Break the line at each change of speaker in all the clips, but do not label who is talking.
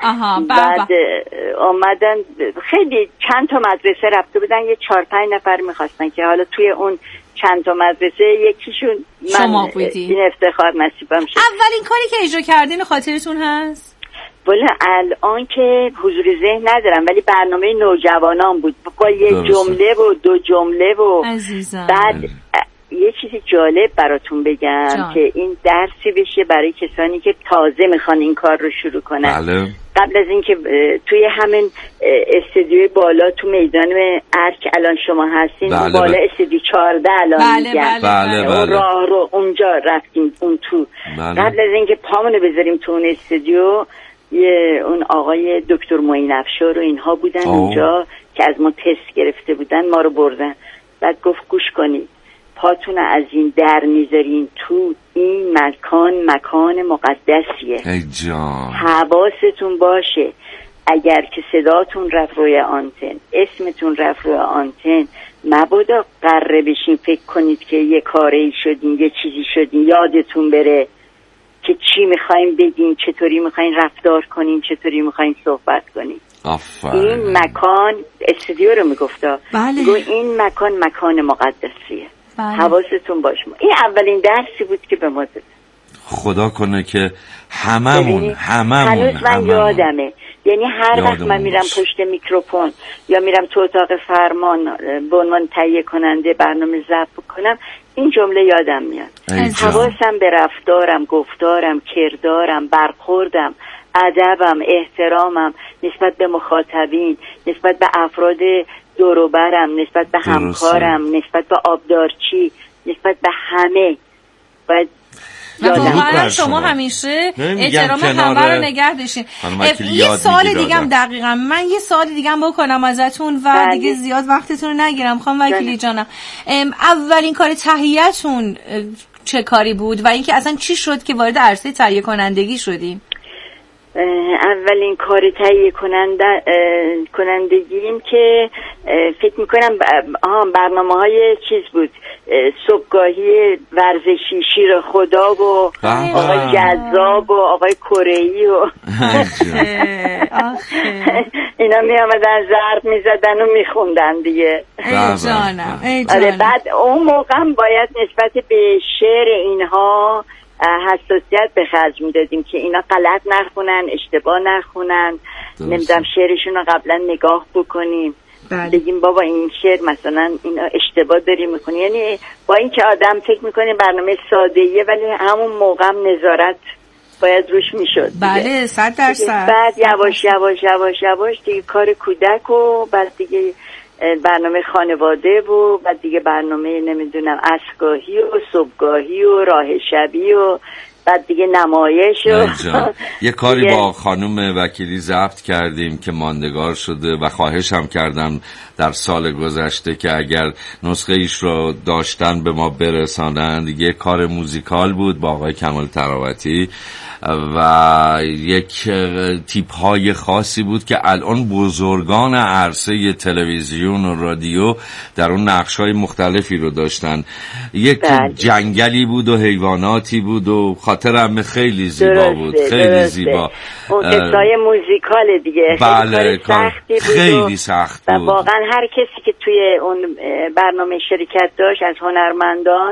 بعد اومدن خیلی چند تا مدرسه رفته بودن، یه 4-5 نفر میخواستن که حالا توی اون چند تا مدرسه یکیشون من این افتخار نصیبم شد.
اولین کاری که اجرا کردین خاطرتون هست؟
ولی الان که حضور ذهن ندارم، ولی برنامه نوجوانان بود با یه جمله و 2 جمله و
عزیزم.
بعد یه چیزی جالب براتون بگم که این درسی بشه برای کسانی که تازه میخوان این کار رو شروع کنن.
بله.
قبل از این که توی همین استودیوی بالا تو میدان ارک الان شما هستین،
بله.
بالا استودیو 14 الان میگن.
بله.
راه رو اونجا رفتیم اون تو.
بله.
قبل از این که پامونو بذاریم تو اون استودیو، اون آقای دکتر معین افشار و اینها بودن اونجا که از ما تست گرفته بودن، ما رو بردن. بعد گفت گوش کنید، پاتون از این در میذارین تو، این مکان مقدسیه.
ای جان.
حواستون باشه اگر که صداتون رفت روی آنتن، اسمتون رفت روی آنتن، مبادا قره بشین فکر کنید که یه کاری شدین، یه چیزی شدین، یادتون بره که چی میخوایم بگین، چطوری میخوایم رفتار کنین، چطوری میخوایم صحبت کنین. این مکان استودیو رو میگفتا.
بله.
گو این مکان مقدسیه.
بله.
حواستون باشه. این اولین درسی بود که به ما داد.
خدا کنه که هممون
هنوز من یادمه، یعنی هر وقت من میرم پشت میکروفون یا میرم تو اتاق فرمان به عنوان تهیه کننده برنامه ضبط کنم، این جمله یادم میاد. حواسم به رفتارم، گفتارم، کردارم، برخوردم، ادبم، احترامم نسبت به مخاطبین، نسبت به افراد دور و برم، نسبت به همکارم، نسبت به آبدارچی، نسبت به همه باید
واقعا شما همیشه احترام همه رو نگه داشتین. یه سوال دیگم دقیقاً من یه سوال دیگم بکنم ازتون و دیگه زیاد وقتتون رو نگیرم. خانم وکیلی جانم، اولین کار تهیه‌تون چه کاری بود و اینکه اصلا چی شد که وارد عرصه تهیه کنندگی شدین؟
اولین کار تهیه کنندگیم که فکر میکنم برنامه‌های چیز بود، صبحگاهی ورزشی شیر خدا و آقای جذاب و آقای کره‌ای و اینا می آمدن ضرب می زدن و می خوندن دیگه.
ای جانم.
بعد اون موقع باید نسبت به شعر اینها حساسیت به خرج میدادیم که اینا غلط نخونن، اشتباه نخونن، نمیدونم شعرشون رو قبلا نگاه بکنیم. بگیم بابا این شعر مثلا اینا اشتباه داری میکنی. یعنی با این که آدم فکر میکنه برنامه سادهیه ولی همون موقع هم نظارت باید روش میشد.
بله 100%.
بعد یواش یواش یواش یواش دیگه کار کودک و بعد دیگه برنامه خانواده و بعد دیگه برنامه نمیدونم عصرگاهی و صبحگاهی و راه شبی و بعد دیگه نمایش و
یه کاری با خانم وکیلی ضبط کردیم که ماندگار شده و خواهش هم کردم در سال گذشته که اگر نسخه ایش رو داشتن به ما برسانند. یه کار موزیکال بود با آقای کمال تراوتی و یک تیپ های خاصی بود که الان بزرگان عرصه تلویزیون و رادیو در اون نقش های مختلفی رو داشتن. یک جنگلی بود و حیواناتی بود و خاطرم خیلی زیبا بود. خیلی زیبا.
اون قصای موزیکال دیگه.
بله خیلی سخت بود.
و واقعا هر کسی که توی اون برنامه شرکت داشت از هنرمندان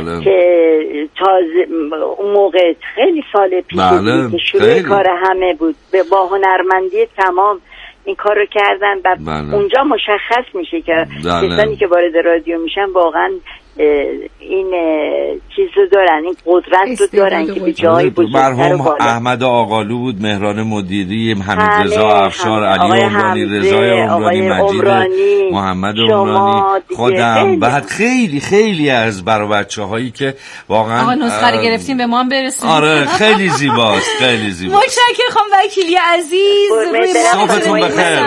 که تازه اون موقع خیلی سال پیش که شروع کار همه بود با هنرمندی تمام این کار رو کردن و اونجا مشخص میشه که کسانی که وارد رادیو میشن واقعا این چیز رو دارن، این قدرت رو دارن که به جایی بزرگتر
مرحوم احمد آقالو بود، مهران مدیری، حمید رضا افشار، علی عمرانی، رضای عمرانی، مجید محمد عمرانی، خودم، بعد خیلی خیلی از بچه‌هایی که واقعا
آقا نسخه رو گرفتیم به ما هم برسونید.
آره خیلی زیباست، خیلی زیباست.
متشکرم خانم وکیلی عزیز،
صبحتون بخیر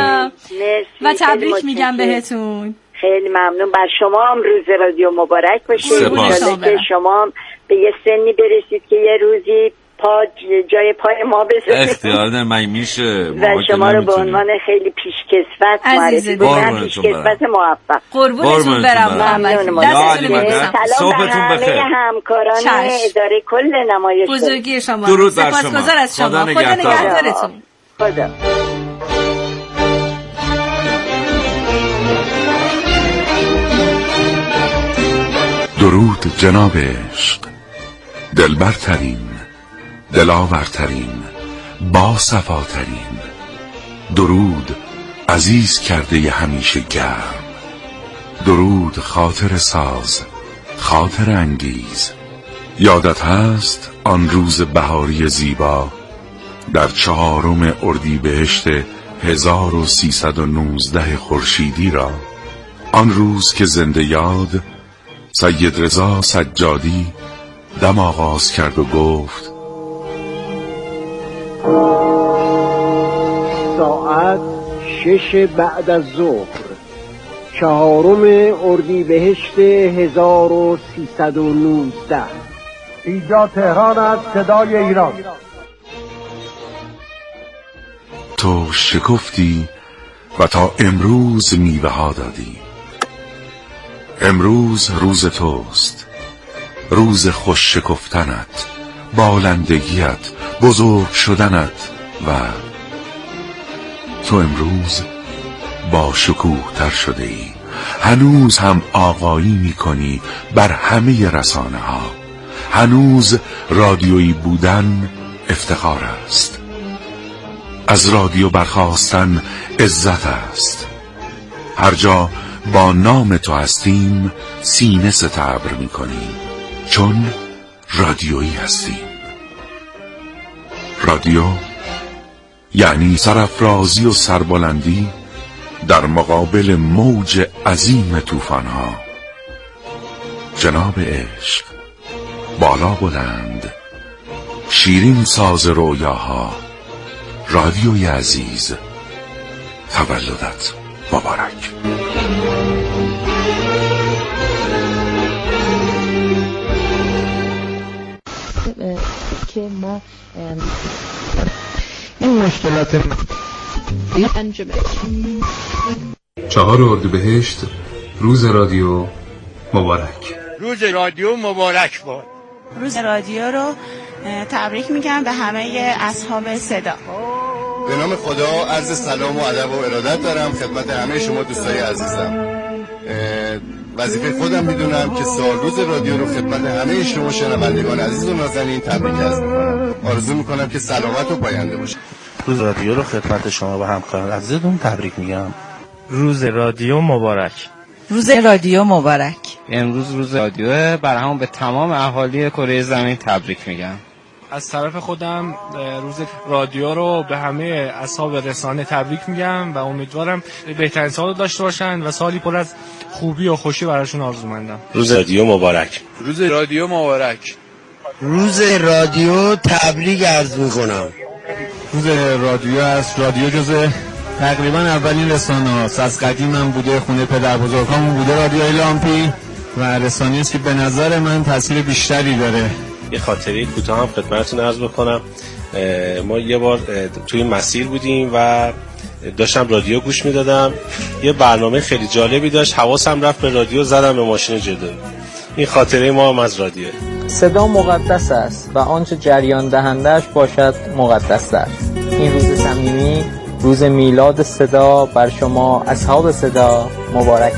و تبریک میگم بهتون.
خیلی ممنون. بر شما هم روز رادیو مبارک باشه. که شما هم به یه سنی برسید که یه روزی جای پای ما بذارید.
اختیار من میشه
و شما رو به عنوان خیلی پیشکسوت معرفی کنم، پیشکسوت موفق.
قربونتون برم.
ممنون. سلام به همه همکاران اداره کل نمایش.
بزرگی شما.
درود بر شما.
سپاسگزار از شما. خدا نگهدارتون.
خدا.
درود جناب عشق، دلبرترین، دلاورترین، باصفاترین. درود عزیز کرده ی همیشه گرم. درود خاطر ساز، خاطر انگیز. یادت هست آن روز بهاری زیبا در 4 اردیبهشت 1319 خورشیدی را؟ آن روز که زنده یاد سید رضا سجادی دم آغاز کرد و گفت
ساعت 6 بعد از ظهر 4 اردیبهشت 1319. اینجا تهران است، صدای ایران.
تو شکفتی و تا امروز میوه ها دادی. امروز روز توست، روز خوش شکفتنت، بالندگیت، بزرگ شدنت. و تو امروز با شکوه تر شده ای. هنوز هم آقایی میکنی بر همه رسانه ها. هنوز رادیویی بودن افتخار است. از رادیو برخاستن عزت است. هر جا با نام تو هستیم سینه ستبر میکنیم، چون رادیویی هستیم. رادیو یعنی سرافرازی و سربلندی در مقابل موج عظیم طوفان‌ها. جناب عشق، بالا بلند، شیرین ساز رویاها. رادیوی عزیز، تولدت مبارک.
که ما این مشکلات انجام
4 اردیبهشت، روز رادیو مبارک.
روز رادیو مبارک باد.
روز رادیو رو تبریک میگم به همه اصحاب صدا.
به نام خدا عرض سلام و ادب و ارادت دارم خدمت همه شما دوستای عزیزم. وظیفه خودم میدونم که سالروز رادیو رو خدمت همه شما شنوندگان عزیز و نازنین تبریک عرض میکنم. آرزو میکنم که سلامت و پاینده باشید.
روز رادیو رو خدمت شما و همکاران عزیزتون تبریک میگم.
روز رادیو مبارک.
روز رادیو مبارک.
امروز روز رادیو، برام به تمام اهالی کره زمین تبریک میگم.
از طرف خودم روز رادیو رو به همه اصحاب رسانه تبریک میگم و امیدوارم بهترین سال داشته باشن و سالی پر از خوبی و خوشی براشون آرزومندم.
روز رادیو مبارک.
روز رادیو مبارک.
روز رادیو تبریک عرض میکنم.
روز رادیو است. رادیو جزء تقریبا اولین رسانه هاست. از قدیم هم بوده، خونه پدر بزرگامون بوده رادیوی لامپی و رسانه‌ای است که به نظر من تاثیر بیشتری داره.
یه خاطره کوتاه هم خدمتتون عرض بکنم. ما یه بار توی مسیر بودیم و داشتم رادیو گوش میدادم. یه برنامه خیلی جالبی داشت، حواسم رفت به رادیو، زدم به ماشین جلو. این خاطره ما هم از رادیو.
صدا مقدس است و آنچه جریان دهنده‌اش باشد مقدس است. این روز صمیمی، روز میلاد صدا بر شما اصحاب صدا مبارک.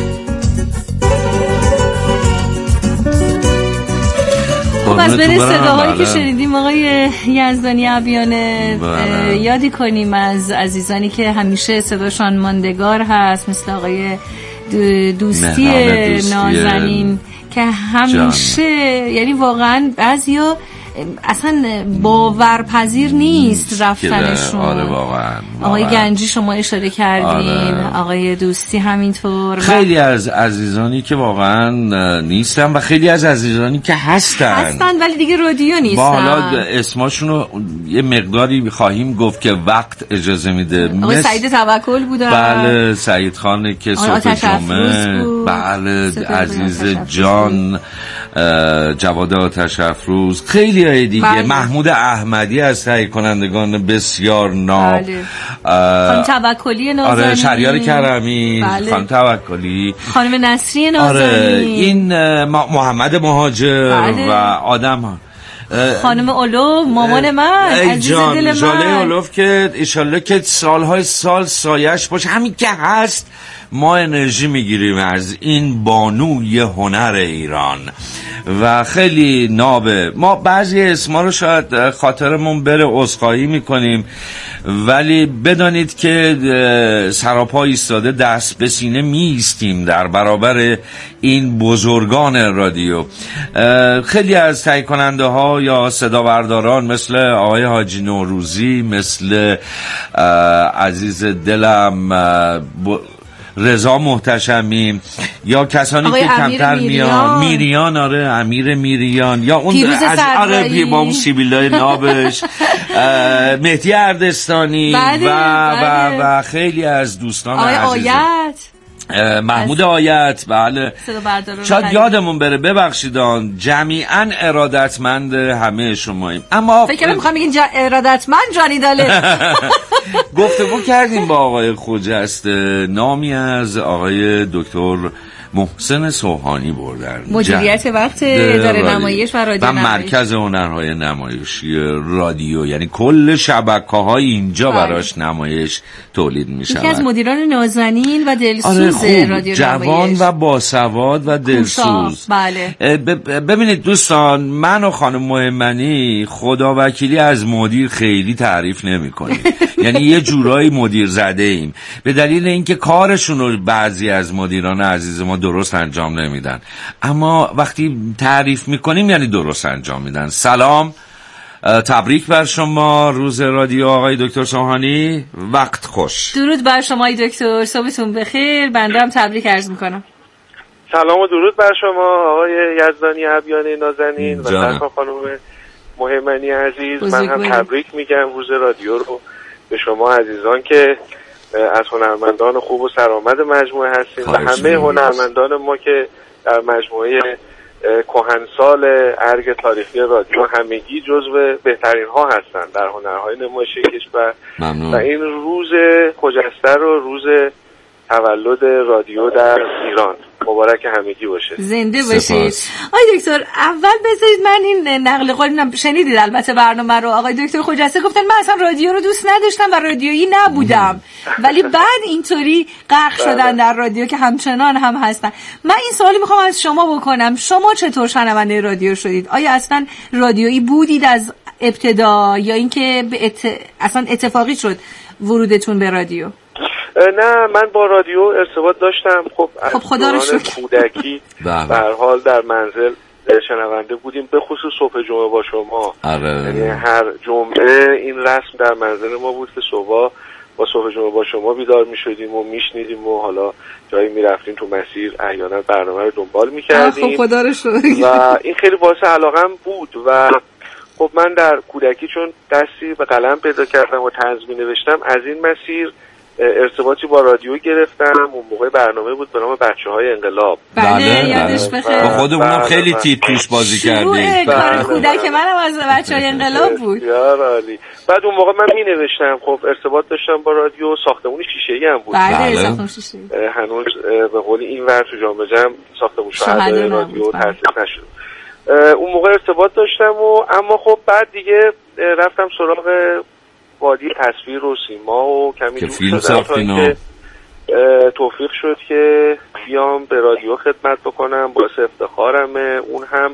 از بین صداهایی که شنیدیم آقای یزدانی عبیانه یادی کنیم از عزیزانی که همیشه صداشان ماندگار هست، مثل آقای دوستی نازنین که همیشه یعنی واقعا بعضیا اصلا باورپذیر نیست رفتنشون.
آره واقعا.
آقای گنجی شما اشاره کردین، آقای دوستی همینطور.
خیلی از عزیزانی که واقعا نیستن و خیلی از عزیزانی که هستن
ولی دیگه رادیو نیستن.
حالا اسمشون رو یه مقداری خواهیم گفت که وقت اجازه میده.
آقای سعید توکل بودن.
بله، سعید خان که صبح جمعه. بله، عزیز جان، جواد آتش افروز، خیلی های دیگه. بله. محمود احمدی از تهیه کنندگان بسیار ناب.
بله. خانم توکلی نازنین.
آره، شهریار کرمی.
بله.
خانم توکلی.
خانم نصری نازنین.
آره، این محمد مهاجر. بله. و آدم
خانم اولو مامان من عزیز دل من
جاله اولوف که ایشالله که سالهای سال سایش باشه. همین که هست ما انرژی میگیریم از این بانوی هنر ایران و خیلی نابه. ما بعضی اسما رو شاید خاطرمون بره عذرخواهی میکنیم، ولی بدانید که سراپا ایستاده دست به سینه میایستیم در برابر این بزرگان رادیو. خیلی از تهیه کننده ها یا صدا برداران مثل آقای حاجی نوروزی، مثل عزیز دلم رضا محتشمی، یا کسانی که کمتر میریان، آره امیر میریان، یا اون از عربی با اون سیبیلای نابش، مهدی اردستانی و خیلی از دوستان عزیز، محمود آیت، بله شاید یادمون بره، ببخشید جمیعا ارادتمند همه شماییم. اما
فکر کنم میخوام بگین ارادتمند جانی داله.
گفتگو کردیم با آقای خجسته، نامی از آقای دکتر محسن سوهانی بردن،
مدیریت وقت اداره نمایش و رادیو
و مرکز هنرهای نمایشی رادیو، یعنی کل شبکه‌های اینجا براش نمایش تولید میشه.
یکی از مدیران نازنین و دلسوز رادیو
جوان و باسواد و دلسوز.
بله.
ببینید دوستان، من و خانم مهمنی خداوکیلی از مدیر خیلی تعریف نمی‌کنیم. یعنی یه جورایی مدیر زده ایم، به دلیل اینکه کارشون رو بعضی از مدیران عزیز ما درست انجام نمیدن، اما وقتی تعریف میکنیم یعنی درست انجام میدن. سلام، تبریک بر شما روز رادیو آقای دکتر سوهانی، وقت خوش.
درود بر شما آقای دکتر، صبحتون بخیر. بنده هم تبریک عرض میکنم.
سلام و درود بر شما آقای یزدانی ابیانی نازنین و خانم مهمنی عزیز. من هم تبریک میگم روز رادیو رو به شما عزیزان که از هنرمندان خوب و سرآمد مجموعه هستیم و همه هنرمندان ما که در مجموعه کهنسال ارگ تاریخی رادیو همگی جزو بهترین ها هستند در هنرهای نمایشی کشور. و این روز خجسته رو روز تولد رادیو در ایران مبارک همگی باشه.
زنده باشید. آقای دکتر، اول بذارید من این نقل قول شنیدید البته برنامه رو، آقای دکتر خجسته گفتن من اصلا رادیو رو دوست نداشتم و رادیویی نبودم، ولی بعد اینطوری غرق شدن در رادیو که همچنان هم هستن. من این سوالی میخوام از شما بکنم، شما چطور شنونده رادیو شدید؟ آیا اصلا رادیویی بودید از ابتدا یا اینکه اصلا اتفاقی شد ورودتون به رادیو؟
نه، من با رادیو ارتباط داشتم. خب
خدا رو شکر.
کودکی به هر حال در منزل شنونده بودیم، به خصوص صبح جمعه با شما. یعنی هر جمعه این رسم در منزل ما بود که صبح با صبح جمعه با شما بیدار می شدیم و می شنیدیم و حالا جایی می رفتیم تو مسیر احیانا برنامه رو دنبال می کردیم.
خب خدا رو شکر.
و این خیلی باعث علاقم بود و خب من در کودکی چون دستی به قلم پیدا کردم و طنز می نوشتم، از این مسیر ارتباطی با رادیو گرفتم. اون موقع برنامه بود به نام بچه‌های انقلاب.
بله یادش بخیر.
خودمونم خیلی تیپ توش بازی کردیم.
کار کودک منم از بچه‌های انقلاب بود.
عالی. بعد اون موقع من می‌نوشتم، خب ارتباط داشتم با رادیو. ساختمون شیشه‌ای هم بود.
بله ساختمون شیشه‌ای.
هنوز به قول این ور تو جام جم ساختمون شهدای رادیو تأسیس نشد. اون موقع ارتباط داشتم اما خب بعد دیگه رفتم سراغ وادی تصویر و سیما و کمی
فیلم ساختین
که توفیق شد که بیام به رادیو خدمت بکنم. باعث افتخارمه. اون هم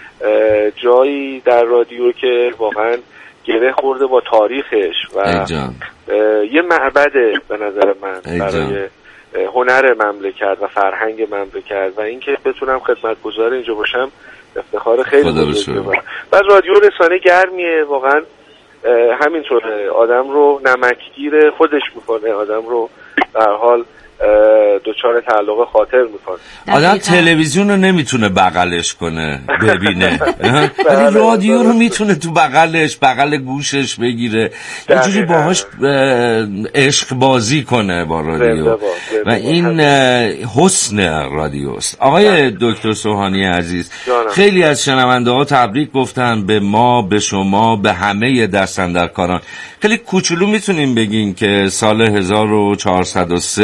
جایی در رادیو که واقعا گره خورده با تاریخش و یه معبده به نظر من برای هنر مملکت و فرهنگ مملکت و اینکه بتونم خدمتگزار اینجا باشم افتخار خیلی بزرگه. بعد رادیو رسانه گرمیه واقعا، همینطوره، آدم رو نمکگیر خودش میکنه، آدم رو در حال دوچار تعلق خاطر میکنه.
آدم تلویزیون رو نمیتونه بغلش کنه ببینه، ولی رادیو رو میتونه تو بغل گوشش بگیره، یه جوری باهاش عشق بازی کنه با رادیو و این حسن رادیوست. آقای دکتر سوهانی عزیز، خیلی از شنونده ها تبریک گفتن به ما، به شما، به همه دستاندرکاران. خیلی کوچولو میتونیم بگیم که سال 1403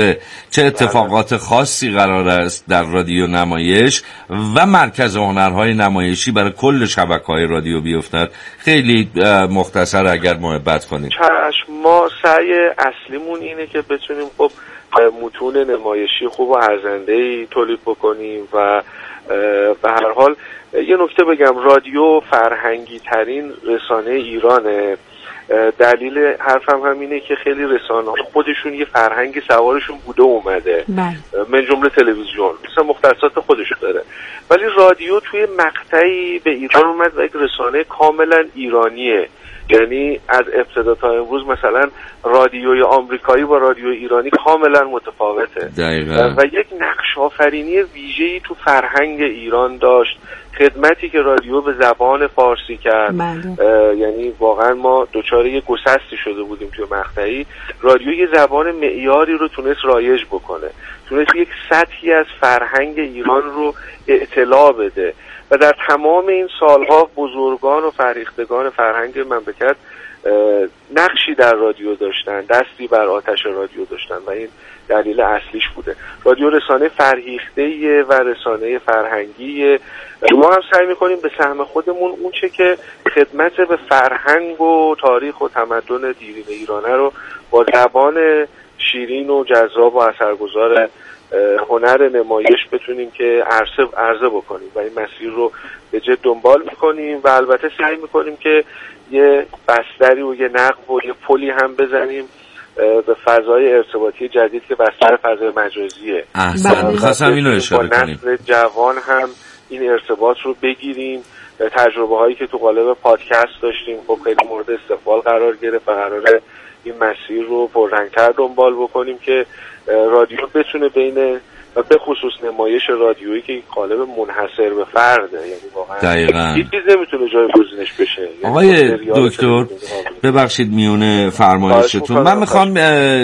چه اتفاقات خاصی قرار است در رادیو نمایش و مرکز هنرهای نمایشی برای کل شبکه‌های رادیو بیفتد؟ خیلی مختصر اگر محبت کنید.
ما سعی اصلیمون اینه که بتونیم خب متون نمایشی خوب و ارزنده‌ای تولید بکنیم و به هر حال یه نکته بگم، رادیو فرهنگی ترین رسانه ایرانه. دلیل حرفم همینه که خیلی رسانه‌ها خودشون یه فرهنگی سوارشون بوده اومده، من جمله تلویزیون مثلا مختصات خودش داره، ولی رادیو توی مقطعی به ایران اومد و یک رسانه کاملا ایرانیه. یعنی از ابتدا تا امروز مثلا رادیوی آمریکایی با رادیو ایرانی کاملا متفاوته
دقیقا.
و یک نقش آفرینی ویژه‌ای تو فرهنگ ایران داشت. خدمتی که رادیو به زبان فارسی کرد، یعنی واقعا ما دوچاره یه گسستی شده بودیم توی مقطعی. رادیو یه زبان معیاری رو تونست رایج بکنه، تونست یک سطحی از فرهنگ ایران رو اطلاع بده و در تمام این سالها بزرگان و فرهیختگان فرهنگ مملکت نقشی در رادیو داشتن، دستی بر آتش رادیو داشتن و این دلیل اصلیش بوده. رادیو رسانه فرهیخته‌ایه و رسانه فرهنگیه. ما هم سعی می‌کنیم به سهم خودمون اون چه که خدمت به فرهنگ و تاریخ و تمدن دیرین ایرانه رو با زبان شیرین و جذاب و اثرگذار هنر نمایش بتونیم که عرضه بکنیم و این مسیر رو به جد دنبال می‌کنیم و البته سعی می‌کنیم که یه بستری و یه نقب و یه پلی هم بزنیم به فضای ارتباطی جدید که بستر فضای مجازیه.
خواستم اینو اشاره کنیم.
با نسل جوان هم این ارتباط رو بگیریم. تجربه هایی که تو قالب پادکست داشتیم خب خیلی مورد استقبال قرار گرفت و قراره این مسیر رو پررنگ‌تر دنبال بکنیم که رادیو بتونه بین و به خصوص نمایش رادیویی که قالب منحصر به فرده، یعنی واقعا هیچ چیز نمیتونه جای گزینش بشه.
آقای دکتر ببخشید میونه فرمایشتون، من میخوام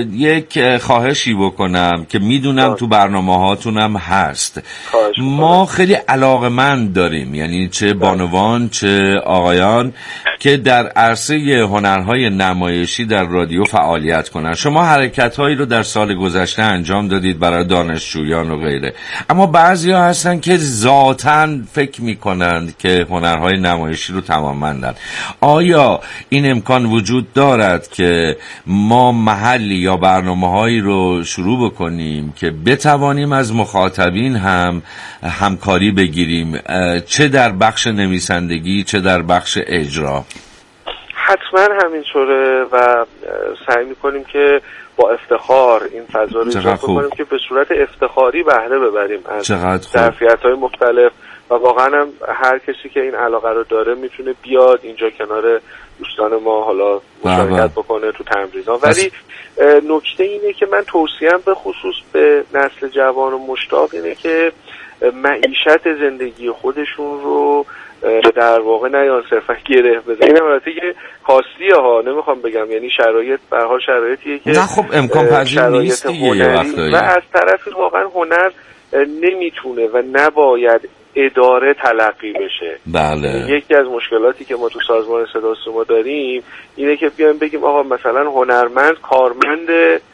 یک خواهشی بکنم که میدونم تو برنامه هاتون هم هست. ما خیلی علاقه‌مند داریم، یعنی چه بانوان چه آقایان که در عرصه هنرهای نمایشی در رادیو فعالیت کنن. شما حرکت‌هایی رو در سال گذشته انجام دادید برای دانشجویان و غیره، اما بعضیا هستن که ذاتاً فکر میکنند که هنرهای نمایشی رو توانمندن. آیا این امکان وجود دارد که ما محلی یا برنامه‌هایی رو شروع بکنیم که بتوانیم از مخاطبین هم همکاری بگیریم، چه در بخش نویسندگی چه در بخش اجرا؟
حتما همینطوره و سعی میکنیم که با افتخار این فضا رو ایجاد کنیم که به صورت افتخاری بهره ببریم از ظرفیت‌های مختلف و واقعا هم هر کسی که این علاقه رو داره میتونه بیاد اینجا کنار دوستان ما حالا مشارکت بکنه تو تمرین‌ها. ولی نکته اینه که من توصیه‌ام به خصوص به نسل جوان و مشتاق اینه که معیشت زندگی خودشون رو در واقع نیان صرفا گره بزنن. این البته که خاصیه ها، نمیخوام بگم، یعنی شرایط به هر حال شرایطیه که
نه خب امکان پذیر نیست
و از طرفی واقعا هنر نمیتونه و نباید اداره تلقی بشه.
بله.
یکی از مشکلاتی که ما تو سازمان صدا و سیما داریم اینه که بیایم بگیم آقا مثلا هنرمند کارمند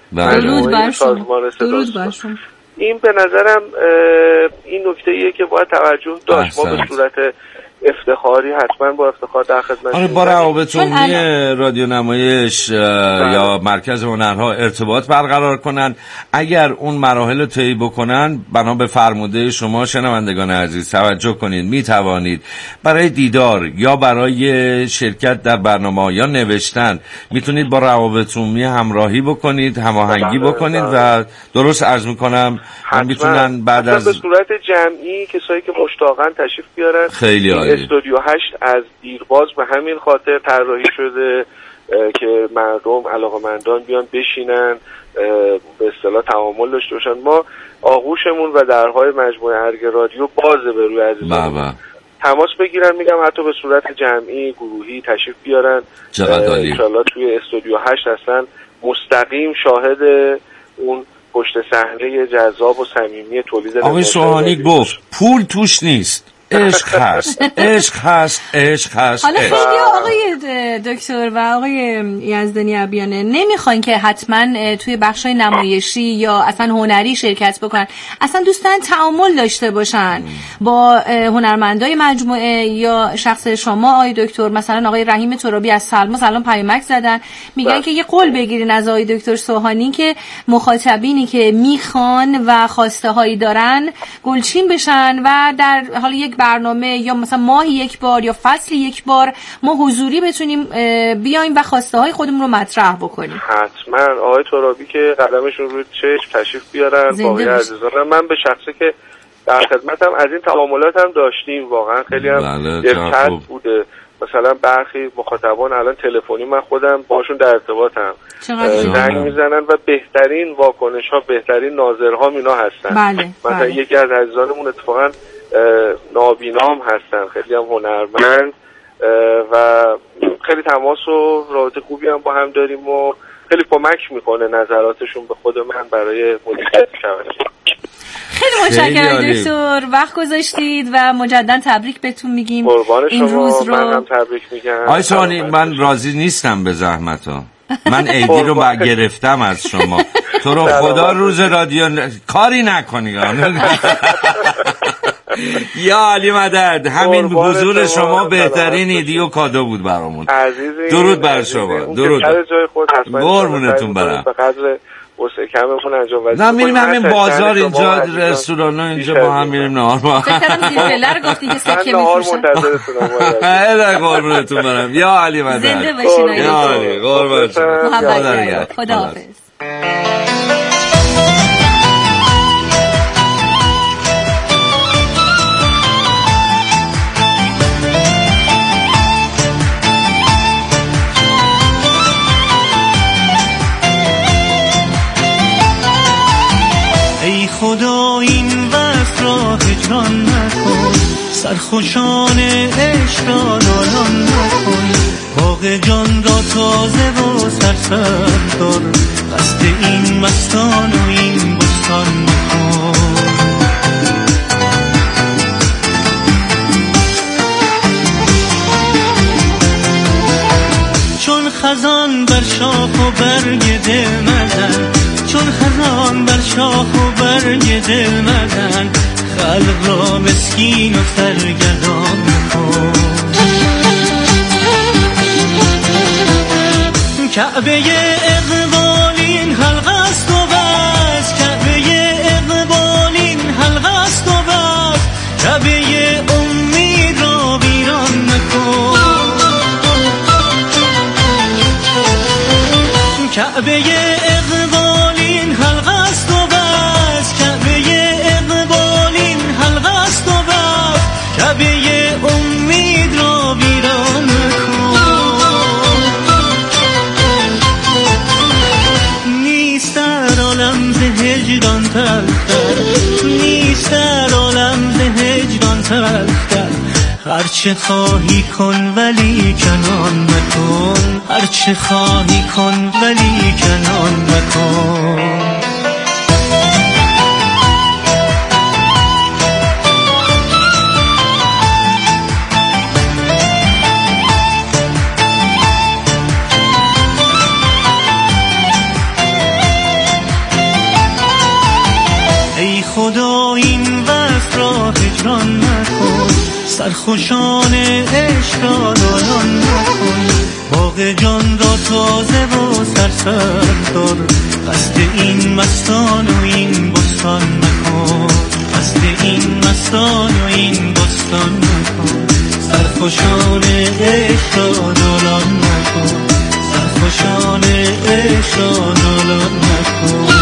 سازمان صدا و سیما. این به نظرم این نکته ایه که باید توجه داشت. ما به صورت افتخاری حتما با افتخار در خدمت.
آره، با روابط عمومی رادیو نمایش یا مرکز هنرها ارتباط برقرار کنن. اگر اون مراحل رو طی بکنن، بنا به فرموده شما شنوندگان عزیز توجه کنید، می توانید برای دیدار یا برای شرکت در برنامه یا نوشتن میتونید با روابط عمومی همراهی بکنید، هماهنگی بکنید و درست عرض میکنم میتونن بعد از
به صورت جمعی کسایی که مشتاقن تشریف بیارن.
خیلی
استودیو 8 از دیرباز به همین خاطر طراحی شده که مردم علاقه‌مندان بیان بشینن، به اصطلاح تعامل داشته باشن. ما آغوشمون و درهای مجموعه ارگ رادیو بازه به روی عزیزان. تماس بگیرن، میگم حتی به صورت جمعی گروهی تشریف بیارن. انشالله توی استودیو 8 هستن، مستقیم شاهد اون پشت صحنه جذاب و صمیمی تولید.
آقای سوهانی گفت پول توش نیست. عشق هست.
حالا خیلی آقای دکتر و آقای یزدانی ابیانه نمیخوان که حتما توی بخشای نمایشی یا اصلا هنری شرکت بکنن، اصلا دوستان تعامل داشته باشن با هنرمندای مجموعه یا شخص شما آقای دکتر. مثلا آقای رحیم ترابی از سلماس الان پیامک زدن میگن که یه قول بگیرین از آقای دکتر سوهانی که مخاطبینی که میخوان و خواسته هایی دارن گلچین بشن و در حال یک برنامه یا مثلا ماهی یک بار یا فصل یک بار ما حضوری بتونیم بیایم و خواسته های خودمون رو مطرح بکنیم.
حتما آقای ترابی که قدمشون روی چشم تشریف بیارن. باقی عزیزانم من به شخصه که در خدمتم از این تعاملات هم داشتیم، واقعا خیلی هم دلچسب بوده. مثلا برخی مخاطبان الان تلفنی من خودم باشون در ارتباطم، زنگ میزنن و بهترین واکنش ها، بهترین ناظرها اینا هستن. مثلا یکی از عزیزانمون اتفاقا نابینام هستن، خیلی هم هنرمند و خیلی تماس و رابطه خوبی هم با هم داریم و خیلی کمک میکنه نظراتشون به خود من برای مدیریت شبکه.
خیلی متشکرم دکتر، وقت گذاشتید و مجددا تبریک بهتون میگیم. این روز رو
من هم تبریک میگم.
آقای سوهانی من راضی نیستم به زحمت‌ها. من عیدی رو گرفتم از شما. تو رو خدا روز رادیو کاری نکنی. یا علی مدد، همین حضور شما بهترین ایدی و کادو بود برامون. درود بر شما. درود. قربونتون برم.
به قدر واسه کممون انجام بدید.
نه میریم همین بازار اینجا، رستوران اینجا با هم میریم نهار با هم.
فکرم زیرفلر گفتی که سکه میفروشن.
نه قربونتون برم. یا علی مدد.
زنده باشین.
یا علی قربونتون.
خداحافظ.
خدا این وقت را هجران نکن، سرخوشان عشق را نالان نکن، باغ جان را تازه و سرسبز دار، قصد این مستان و این بستان مکن. چون خزان بر شاخ و برگ دل مزن، چون خزان بر شاخ و برگ دل مزن، خلق را مسکین و سرگردان کن. کعبه اقبالین حلقه است و بس، کعبه اقبالین حلقه است و بس، کعبه امید را ویران نکن. کعبه اقبالین حلقه است و بس، کعبه اقبالین حلقه است و بس، کعبه امید را ویران کن. نیست در عالم ز هجران تلختر، نیست در عالم ز هجران تلختر، هرچه خواهی کن ولی کنان نکن، هرچه خواهی کن ولی کنان نکن. ای خدا این وقت را هجران نکن، سرخوشان عشق را نالان نکن، باغ جان را تازه و سرسبز دار، قصد این مستان و این بستان مکن، قصد این مستان و این بستان مکن. سرخوشان عشق را نالان نکن، سرخوشان عشق را نالان نکن.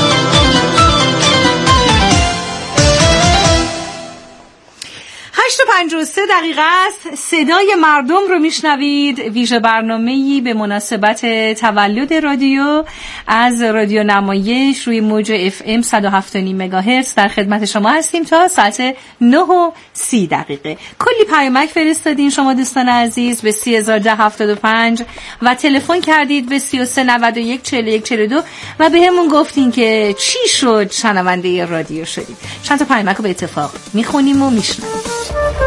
8:53 است. صدای مردم رو میشنوید. ویژه برنامه‌ای به مناسبت تولد رادیو از رادیو نمایش روی موج FM 107.5 مگاهرتز در خدمت شما هستیم تا ساعت 9:30. کلی پیامک فرستادین شما دوستان عزیز به 301075 و تلفن کردید به 33914142 و به همون گفتین که چی شد شنونده رادیو شدید. چند تا پیامک رو به اتفاق میخونیم و میشنویم.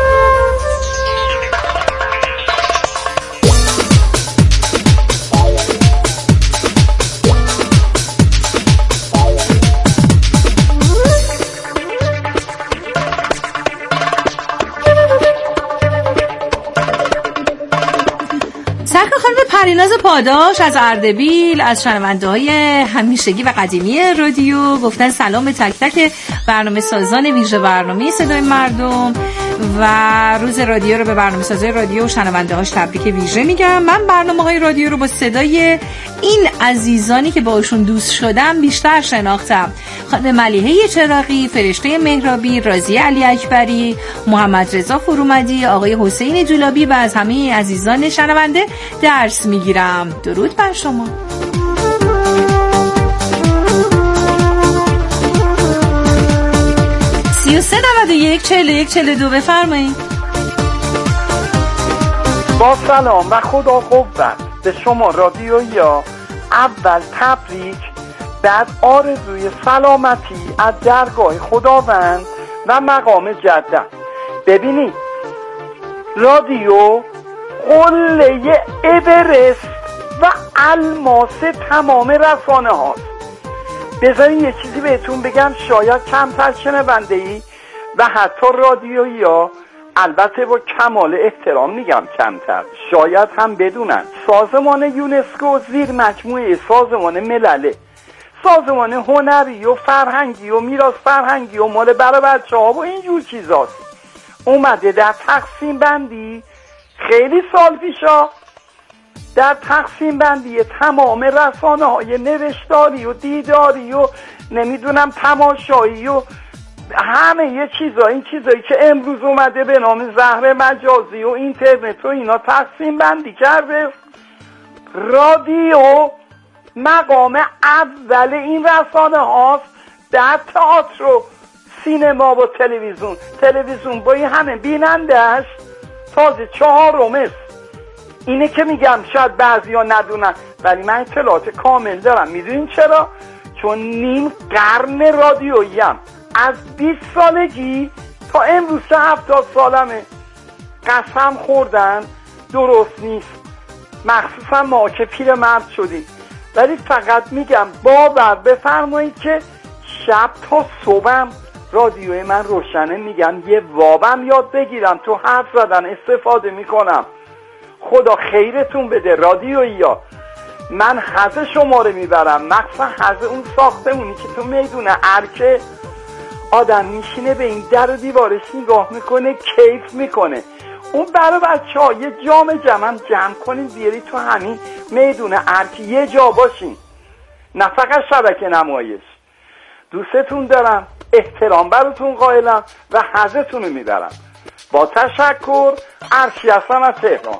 پاداش از اردبیل از شنونده‌های همیشگی و قدیمی رادیو گفتن سلام به تک تک برنامه سازان ویژه برنامه صدای مردم و روز رادیو رو به برنامه سازای رادیو و شنونده‌هاش تبریک ویژه میگم. من برنامه‌های رادیو رو با صدای این عزیزانی که باشون دوست شدم بیشتر شناختم. خانم ملیحه چراغی، فرشته مهرابی، راضیه علی اکبری، محمد رضا فرومدی، آقای حسین جولابی و از همه عزیزان شنونده درس میگیرم. درود بر شما. 33 91 41 42 بفرمایید.
با سلام و خدا قوت به شما رادیویی. اول تبریک، بعد آرزوی سلامتی از درگاه خداوند و مقام جده. ببینید رادیو قله اورست و الماس تمام رسانه هاست. بذارین یه چیزی بهتون بگم، شاید کمتر شنونده‌ای و حتی رادیویی ها، البته با کمال احترام میگم کمتر، شاید هم بدونن سازمان یونسکو زیر مجموعه سازمان ملله، سازمان هنری و فرهنگی و میراث فرهنگی و مال برای بچه ها و اینجور چیزاست، اومده در تقسیم بندی خیلی سال پیشا در تقسیم بندی تمام رسانه های نوشتاری و دیداری و نمیدونم تماشایی و همه یه چیزا، این چیزایی که امروز اومده به نام زهر مجازی و اینترنت و اینا تقسیم بندی کرده. رادیو مقام اول این رسانه هاست، در تئاتر و سینما و تلویزیون با این همه بینندهش تازه 4م است. اینه که میگم شاید بعضیا ندونن ولی من اطلاعات کامل دارم. میدونین چرا؟ چون نیم قرن رادیوییم، از 20 سالگی تا امروز 70 سالمه. قسم خوردن درست نیست، مخصوصا ما که پیرمرد شدیم، ولی فقط میگم باور بفرمایید که شب تا صبحم رادیوی من روشنه. میگم یه وابم یاد بگیرم، تو حرف زدن استفاده میکنم. خدا خیرتون بده رادیویی. من حظ شما رو میبرم، مخصوصا حظ اون ساختمونی که تو میدونه ارکه آدم میشینه به این در و دیوارش نگاه میکنه کیف میکنه. اون برای بچه ها یه جمع کنین بیاری تو همین میدونه ارک یه جا باشین، نه فقط شبکه نمایش. دوستتون دارم، احترام براتون قائلم و حظتون رو میبرم. با تشکر، عرشی هستم از تهران.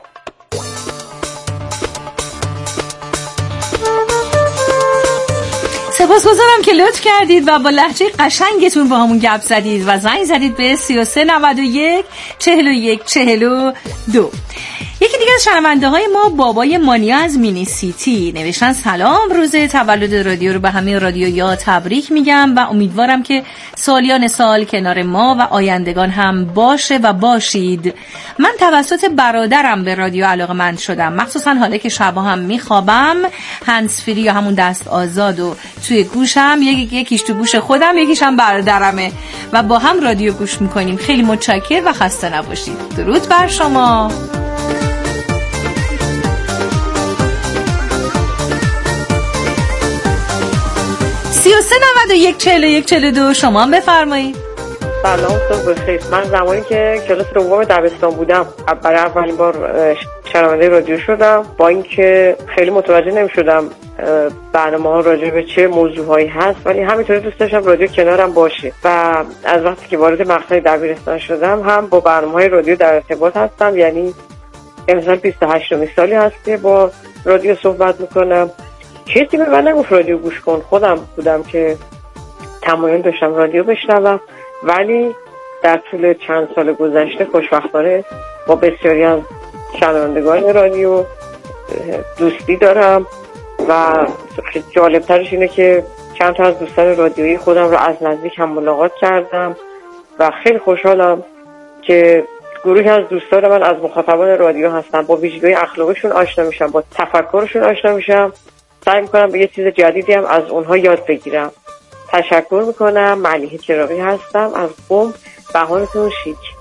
سپاسگزارم که لطف کردید و با لهجه قشنگتون با همون گپ زدید و زنگ زدید به 33 91 41 42. یکی دیگه از شنونده های ما بابای مانیا از مینی سیتی نوشتن سلام، روز تولد رادیو رو به همه رادیویی تبریک میگم و امیدوارم که سالیان سال کنار ما و آیندگان هم باشه و باشید. من توسط برادرم به رادیو علاقه‌مند شدم، مخصوصا حالا که شبا هم میخوابم هندز فری یا همون دست آزاد و توی گوشم، یکیش تو گوش خودم یکیش هم برادرمه و با هم رادیو گوش میکنیم. خیلی متشکر و خسته نباشید. درود بر شما. 33 91 41 42 شما هم بفرمایید.
سلام، صبح بخیر. من زمانی که کلاس دوم دبستان بودم برای اولین بار شنونده رادیو شدم، با اینکه خیلی متوجه نمی‌شدم برنامه‌ها راجع به چه موضوعهایی هست، ولی همینطوری دوست داشتم رادیو کنارم باشه و از وقتی که وارد مقطع دبیرستان شدم هم با برنامه‌های رادیو در ارتباط هستم. یعنی امسال 28 سالی هست که با رادیو صحبت میکنم. کسی به من نگفت رادیو گوش کن، خودم بودم که تمایل داشتم رادیو بشنوم، ولی در طول چند سال گذشته خوشبختانه با بسیاری از شنوندگان رادیو دوستی دارم و جالبترش اینه که چند تا از دوستان رادیویی خودم رو از نزدیک هم ملاقات کردم و خیلی خوشحالم که گروهی از دوستان من از مخاطبان رادیو هستن. با ویژگی اخلاقشون آشنا میشم، با تفکرشون آشنا میشم، سعی میکنم به یه چیز جدیدی هم از اونها یاد بگیرم. تشکر میکنم. ملیحه چراغی هستم از قم. بهارتون شیک.